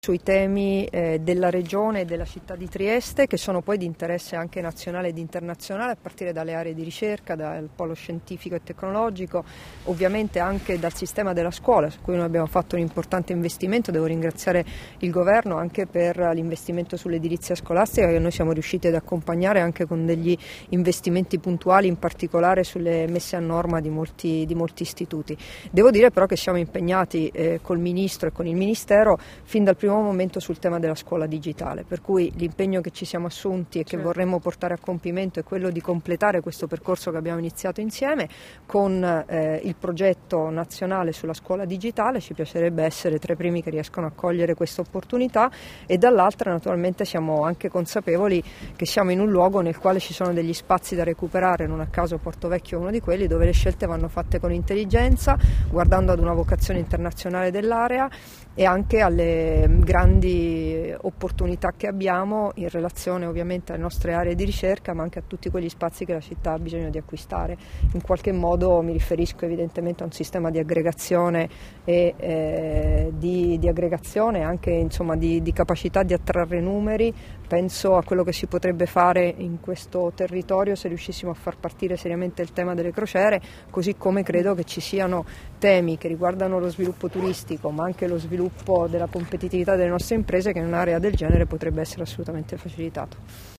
sui temi della regione e della città di Trieste, che sono poi di interesse anche nazionale ed internazionale, a partire dalle aree di ricerca, dal polo scientifico e tecnologico, ovviamente anche dal sistema della scuola, su cui noi abbiamo fatto un importante investimento. Devo ringraziare il governo anche per l'investimento sull'edilizia scolastica, che noi siamo riusciti ad accompagnare anche con degli investimenti puntuali, in particolare sulle messe a norma di molti istituti. Devo dire però che siamo impegnati col Ministro e con il Ministero fin dal primo momento sul tema della scuola digitale, per cui l'impegno che ci siamo assunti e che vorremmo portare a compimento è quello di completare questo percorso che abbiamo iniziato insieme con il progetto nazionale sulla scuola digitale. Ci piacerebbe essere tra i primi che riescono a cogliere questa opportunità, e dall'altra naturalmente siamo anche consapevoli che siamo in un luogo nel quale ci sono degli spazi da recuperare. Non a caso Porto Vecchio è uno di quelli dove le scelte vanno fatte con intelligenza, guardando ad una vocazione internazionale dell'area e anche alle grandi opportunità che abbiamo in relazione ovviamente alle nostre aree di ricerca, ma anche a tutti quegli spazi che la città ha bisogno di acquistare. In qualche modo mi riferisco evidentemente a un sistema di aggregazione e di aggregazione, anche insomma di capacità di attrarre numeri. Penso a quello che si potrebbe fare in questo territorio se riuscissimo a far partire seriamente il tema delle crociere, così come credo che ci siano temi che riguardano lo sviluppo turistico, ma anche lo sviluppo della competitività delle nostre imprese, che in un'area del genere potrebbe essere assolutamente facilitato.